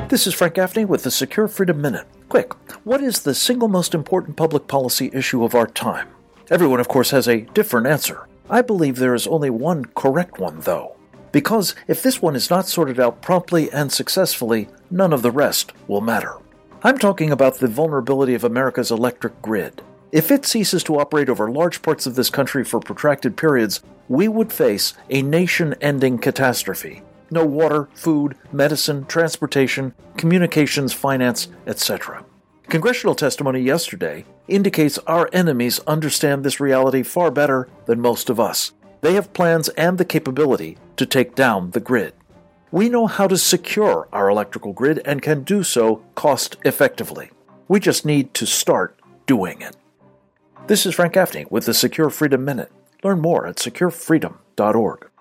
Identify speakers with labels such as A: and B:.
A: This is Frank Gaffney with the Secure Freedom Minute. Quick, what is the single most important public policy issue of our time? Everyone, of course, has a different answer. I believe there is only one correct one, though. Because if this one is not sorted out promptly and successfully, none of the rest will matter. I'm talking about the vulnerability of America's electric grid. If it ceases to operate over large parts of this country for protracted periods, we would face a nation-ending catastrophe. No water, food, medicine, transportation, communications, finance, etc. Congressional testimony yesterday indicates our enemies understand this reality far better than most of us. They have plans and the capability to take down the grid. We know how to secure our electrical grid and can do so cost-effectively. We just need to start doing it. This is Frank Gaffney with the Secure Freedom Minute. Learn more at securefreedom.org.